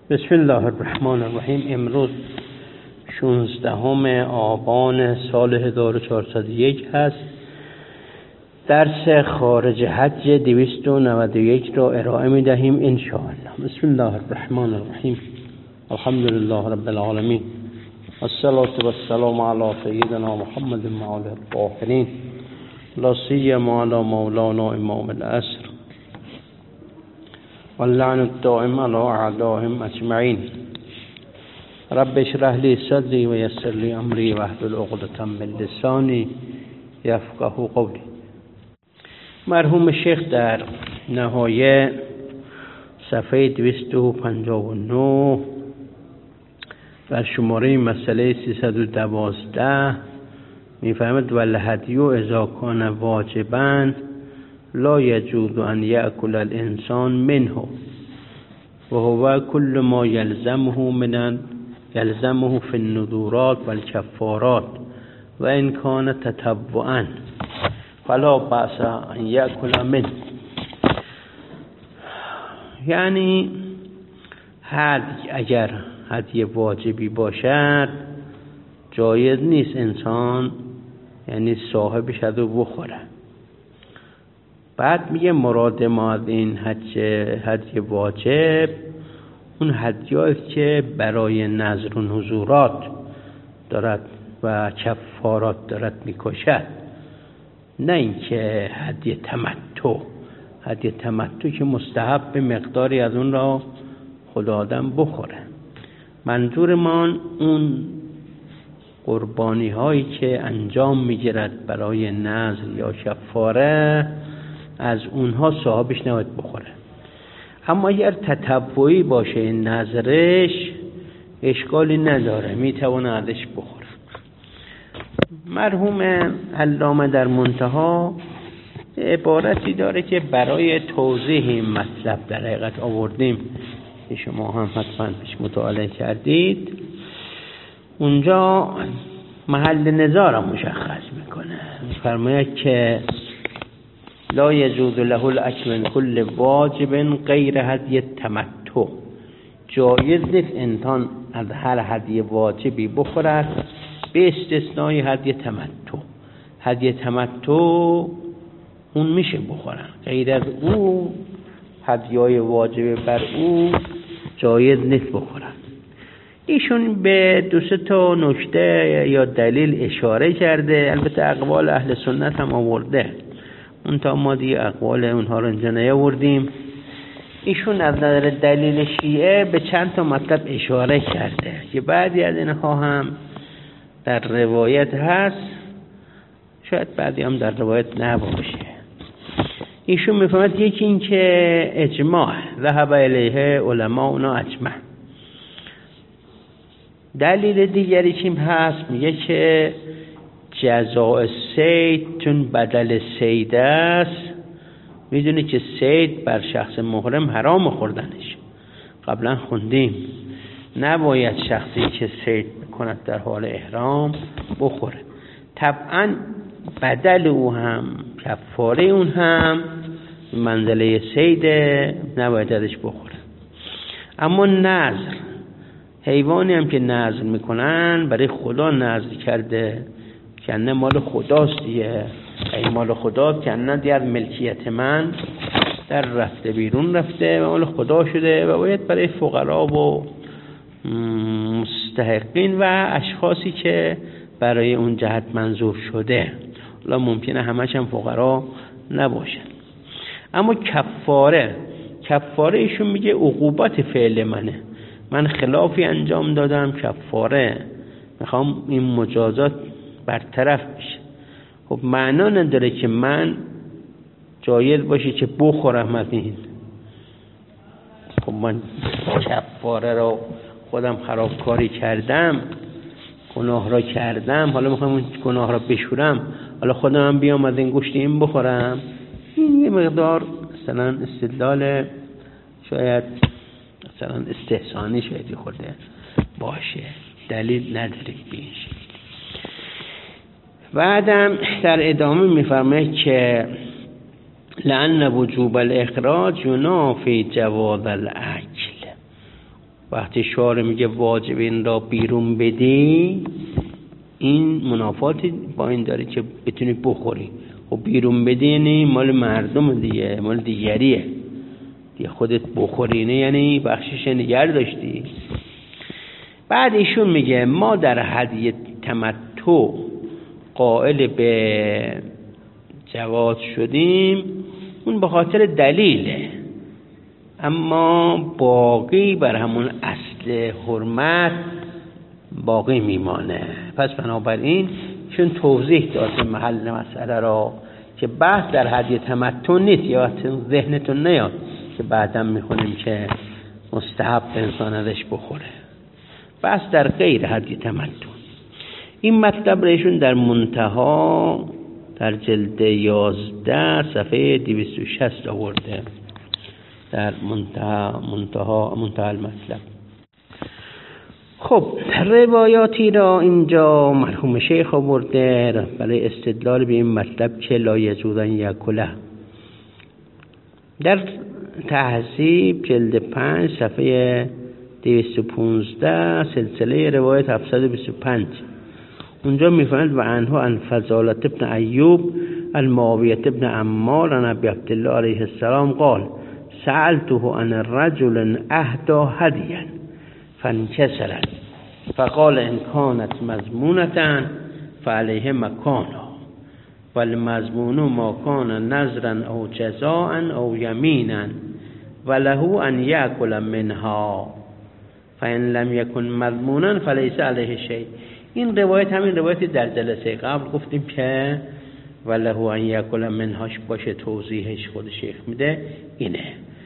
بسم الله الرحمن الرحیم. امروز 16 آبان سال 1401 هست. درس خارج حج 291 را ارائه می دهیم ان شاء الله. بسم الله الرحمن الرحیم. الحمد لله رب العالمین والصلاة والسلام علی سیدنا محمد و آله الطاهرین لا سیما علی مولانا امام العصر واللعن الدائم على اعدائهم اجمعین. رب اشرح لي صدري ويسر لي امري واحلل عقدة من لساني يفقهوا قولي. مرحوم شیخ در نهایه صفحه 259 و شماره مسئله 312 میفهمد والهدی اذا کان واجبا لا يجوز ان يأكل الانسان منه وهو كل ما يلزمه في النذورات والكفارات وان كان تطوعا فلا بأس ان يأكل منه. یعنی اگر هدیه واجبی باشد جایز نیست انسان یعنی صاحبش از او بخوره. بعد میگه مراد ما از این هدیه واجب اون هدیه‌ای که برای نذر و نذورات دارد و کفارات دارد میکشد، نه اینکه هدیه تمتع که مستحب به مقداری از اون را خدا آدم بخوره. منظورمان اون قربانی هایی که انجام میگیرد برای نذر یا کفاره، از اونها صاحبش نباید بخوره. اما اگر تطوعی باشه این نذرش اشکالی نداره، میتونه ازش بخوره. مرحوم علامه در منتها عبارتی داره که برای توضیح این مطلب در حقیقت آوردیم که شما هم حتما پیش مطالعه کردید. اونجا محل نزاع را مشخص میکنه. میفرماید که لا يجوز له الاكل من كل واجب غیر هدیه تمتع. جایز نیست انسان از هر هدیه واجبی بخورد به استثنای هدیه تمتع. هدیه تمتع اون میشه بخورن، غیر از او هدیه‌های واجب بر او جایز نیست بخورن. ایشون به 2-3 تا نکته یا دلیل اشاره کرده. البته اقوال اهل سنت هم آورده، اون تا ما دیگه اقوال اونها رو اینجا نیاوردیم. ایشون از نظر دلیل شیعه به چند تا مطلب اشاره کرده که بعضی از اینها هم در روایت هست، شاید بعضی هم در روایت نباشه. ایشون میفهمد یکی این که اجماع ذهب الیه علماؤنا اجمع. دلیل دیگری چیم هست؟ میگه که جزاء صید چون بدل صید است، میدونی که صید بر شخص محرم حرام خوردنش، قبلا خوندیم نباید شخصی که صید میکند در حال احرام بخوره. طبعا بدل او هم کفاره اون هم منزله صید، نباید ازش بخوره. اما نذر، حیوانی هم که نذر میکنن برای خدا نذر کرده که نه مال خداست دیگه، این مال خدا که نه دیگر ملکیت من در رفته بیرون رفته و مال خدا شده و باید برای فقرا و مستحقین و اشخاصی که برای اون جهت منظور شده، حالا ممکنه همش هم فقرا نباشن. اما کفاره ایشون میگه عقوبت فعل منه، من خلافی انجام دادم، کفاره میخوام این مجازات برطرف بشه. خب معنا نداره که من جایز باشه که بخورم از این. خب من کفاره رو خودم خرابکاری کردم، گناه را کردم، حالا میخوام اون گناه را بشورم، حالا خودم هم بیام از این گوشت این بخورم. این یه مقدار مثلا استدلال شاید مثلا استحسانی شاید خورده باشه، دلیل نداره بیش. بعدم در ادامه میفرمه که لأن وجوب الاخراج ینافی جواز الاکل وقتی شارع میگه واجب این را بیرون بدی، این منافاتی با این داره که بتونی بخوری. خب بیرون بدی یعنی مال مردم دیگه، مال دیگریه دیگه، خودت بخوری نه یعنی بخشش نگر داشتی. بعد ایشون میگه ما در هدیه تمتع قائل به جواز شدیم، اون به خاطر دلیله، اما باقی بر همون اصل حرمت باقی میمانه. پس بنابراین چون توضیح داده محل مسئله را که بحث در هدیه تمتع نیست، یا ذهنتون نیاد که بعدم میخونیم که مستحب انسان ازش بخوره، بحث در غیر هدیه تمتع. این مطلب رایشون در منتها در جلد 11 صفحه 260 آورده، در منتها المطلب. خب روایاتی را اینجا مرحوم شیخ آورده برای استدلال به این مطلب که لا یجوز ان یاکله. در تهذیب جلد 5 صفحه 215 سلسله روایت 725 اونجا میفرماید و عنه عن فضالة ابن ایوب المعاویة ابن عمار عن ابی عبدالله علیه السلام قال سألته عن رجل اهدى هدیا فانکسرت فقال ان كانت مضمونة فعليه مكانها والمضمون ما كان نذرا او جزاء او یمینا وله ان یأکل منها فإن لم يكن مضمونا فليس عليه شيء. این روایت همین روایتی در جلسه قبل گفتیم که وله ان یأکل منهاش باشه، توضیحش خود شیخ میده اینه.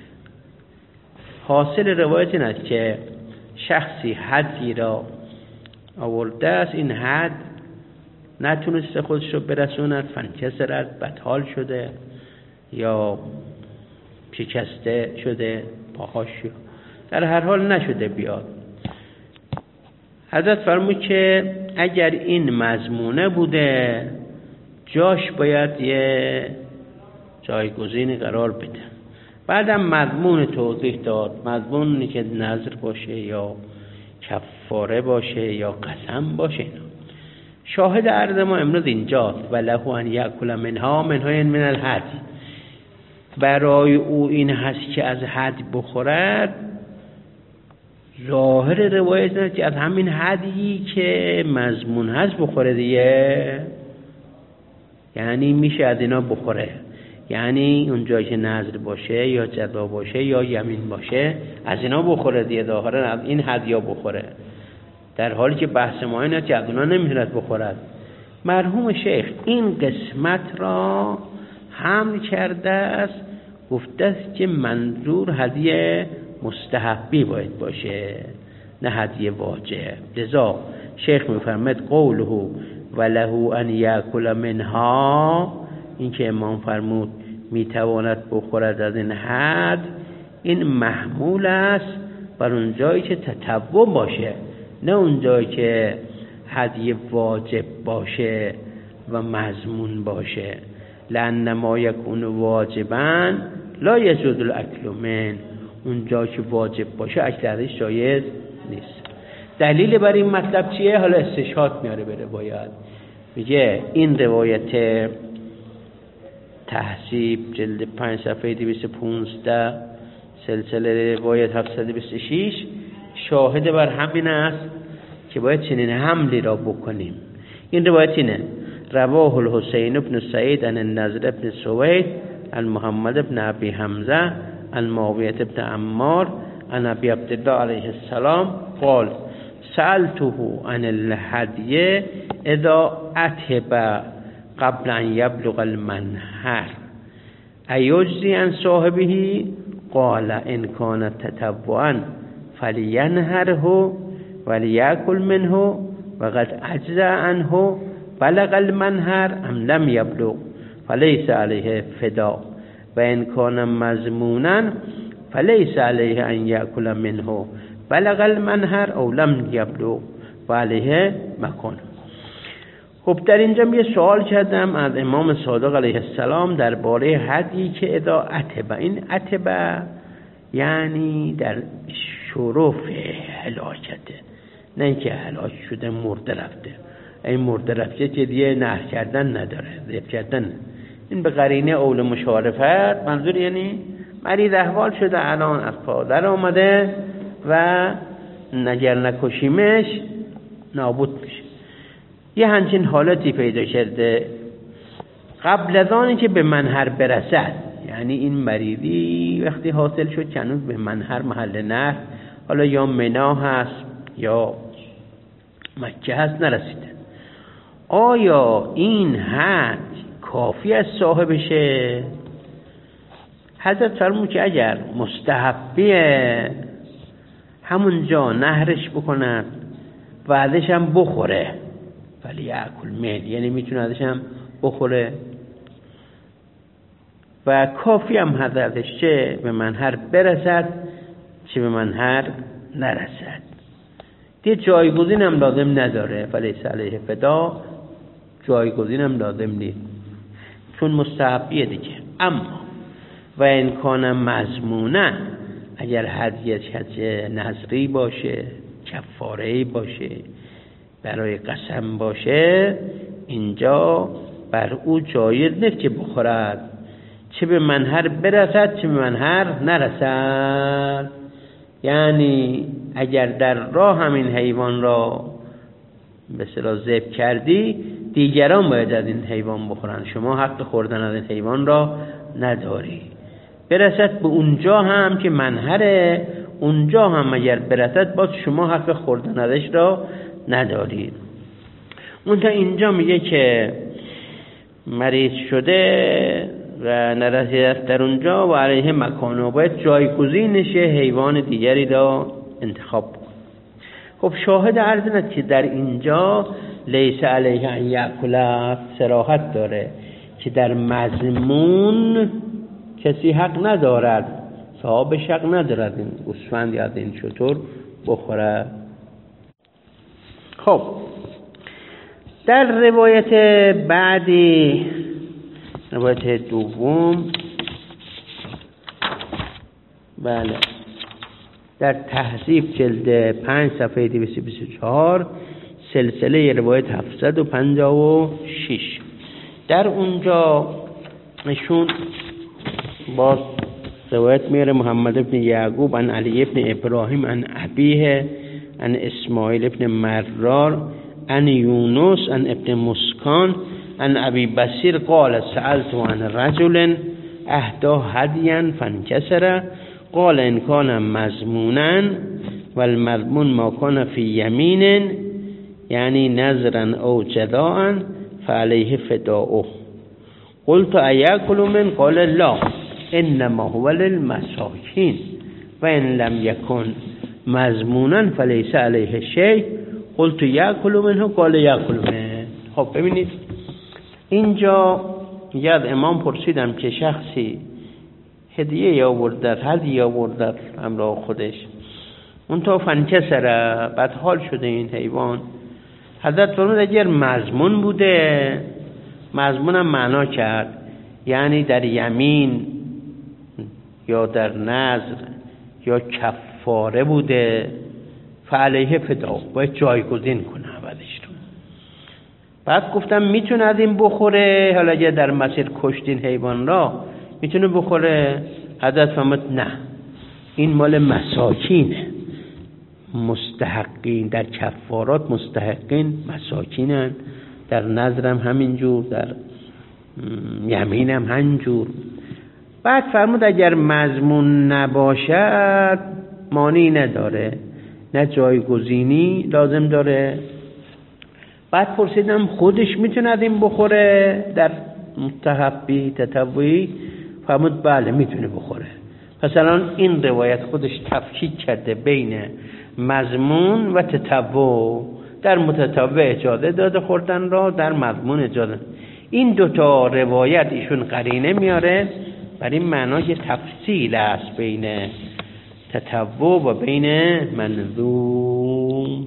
حاصل روایت این است که شخصی حدی را آورده است، این حد نتونسته خودش رو برسوند، فانکسرت بدحال شده یا شکسته شده پاهاش، در هر حال نشده بیاد. حضرت فرمود که اگر این مضمونه بوده جاش باید یه جایگزینی قرار بده. بعدم مضمون توضیح داد، مضمونی که نذر باشه یا کفاره باشه یا قسم باشه. شاهد عرض ما امروز اینجاست و له ان یأکل منها من الحد. برای او این هست که از حد بخورد. ظاهر روایت است که از همین حدی که مضمون هست بخوره دیگه، یعنی میشه از اینا بخوره، یعنی اونجایی که نذر باشه یا جزا باشه یا یمین باشه از اینا بخوره دیگه، ظاهرا از این حدیا بخوره، در حالی که بحث ما اینه که از اونا نمیتوند بخورد. مرحوم شیخ این قسمت را حمل کرده است، گفته است که منظور هدیه مستحبی باید باشه نه هدیه واجب. لذا شیخ میفرماید قوله وله ان یأکل منها، این که امام فرمود میتواند بخورد از این حد، این محمول است بر اون جایی که تطوع باشه، نه اون جایی که هدیه واجب باشه و مضمون باشه. لأن ما یکون واجبا لا یجوز الاکل من، اون جایی که واجب باشه اکل ازش جایز نیست. دلیل بر این مطلب چیه؟ حالا استشهاد میاره به روایت، میگه این روایت تهذیب جلد 5 صفحه 215 سلسله روایت 726 شاهد بر همین است که باید چنین حملی را بکنیم. این روایت اینه: رواه الحسین ابن سعید عن النضر ابن سوید عن محمد ابن ابی حمزه عن معاویة ابن عمار عن ابی عبدالله علیه السلام قال سألته عن الهدی اذا اتب قبل ان یبلغ المنحر ایجزی عن صاحبه قال ان كان تطوعا فلینحره ولیأکل منه وقد اجزى عنه بلغ المنحر ام لم یبلغ فلیس علیه فدا و ان کان مضمونا فلیس علیه ان یأکل منه بلغ المنحر او لم یبلغ و علیه مکان. خب در اینجا یه سوال کردم از امام صادق علیه السلام درباره هدی که اذا اتبه. این اتبه یعنی در شرف هلاکته، نه اینکه هلاک شده مرده رفته. این مرده رفته که دیگه نهر کردن نداره، ذبح کردن. این به قرینه اول مشارفت، منظور یعنی مریض احوال شده، الان از پادر آمده و نگر نکشیمش نابود میشه. یه همچین حالتی پیدا کرده قبل از آنی که به منحر برسد، یعنی این مریضی وقتی حاصل شد که هنوز به منحر محل نهر، حالا یا منا هست یا مکه هست، نرسیده. آیا این حد کافی از صاحبشه؟ حضرت فرمود که اگر مستحبیه همونجا نهرش بکند و ازش هم بخوره، ولی یأکل من، یعنی میتونه ازش هم بخوره و کافی هم حضرتش چه به منحر برسد چه به منحر نرسد، دیگه جایگزین هم لازم نداره. فلیس علیه فدا، جایگزین هم لازم نیست چون مستحبیه دیگه. اما و این کان مضمونا، اگر هدیه نظری باشه، کفاره‌ای باشه، برای قسم باشه، اینجا بر او جایز نیست که بخورد، چه به منحر برسد چه به منحر نرسد. یعنی اگر در راه همین حیوان را به اصطلاح ذبح کردی، دیگران باید از این حیوان بخورن، شما حق خوردن از این حیوان را نداری. برسد به اونجا هم که منحره، اونجا هم اگر برسد باز شما حق خوردن ازش را ندارید. اون تا اینجا میگه که مریض شده و نرسیده در اونجا و علیه مکانو، باید جایگزینش حیوان دیگری را انتخاب کن. خب شاهد عرض است که در اینجا لیس علیه ان یأکل صراحت داره که در مضمون کسی حق ندارد، صاحبش حق ندارد این گوسفند یا این شتر بخوره. خب در روایت بعدی، روایت دوم، بله، در تهذیب جلد 5 صفحه 224 سلسله روایت 756، در اونجا نشون باز روایت میاره محمد بن یعقوب عن علی بن ابراهیم عن ابیه عن اسماعیل بن مرار عن یونس عن ابن مسکان عن ابی بصیر قال سألت عن رجل اهدى هدیا فانکسر قال ان کان مضمونا والمضمون ما کان فی یمین یعنی نذرا او جداء فعلیه فداؤه قلت ایأکل من قال لا انما هو للمساکین و ان لم یکن مضمونا فلیس علیه شیء قلت یأکل منه قال یأکل منه. خب ببینید اینجا یاد امام پرسیدم که شخصی هدیه یا آورده همراه خودش، اون تا فنکسره، بعد حال شده این حیوان. حضرت فرمود اگر مضمون بوده، مضمونم معنا کرد یعنی در یمین یا در نذر یا کفاره بوده، فعلیه فدا، باید جایگزین کنه عوضش رو. بعد گفتم میتونه از این بخوره، حالا اگه در مسیر کشتین حیوان را میتونه بخوره؟ حضرت فرمود نه، این مال مساکینه، مستحقین، در کفارات مستحقین مساکینن، در نذرم همینجور، در یمینم همینجور. بعد فرمود اگر مضمون نباشد مانی نداره، نه جایگزینی لازم داره. بعد پرسیدم خودش میتونه از این بخوره در مستحبی تطوعی؟ فرمود بله میتونه بخوره. پس الان این روایت خودش تفکیک کرده بین مضمون و تطوع، در متطوع اجازه داده خوردن را، در مضمون اجازه. این دوتا روایت ایشون قرینه میاره بر این معنا که تفصیل است بین تطوع و بین منظور.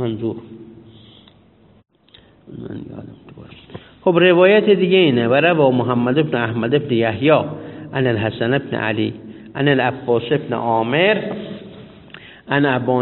من یادم دوباره. خب روایت دیگه اینه و روا محمد بن احمد بن یحیی عن الحسن بن علی عن العباس ابن عامر عن ابان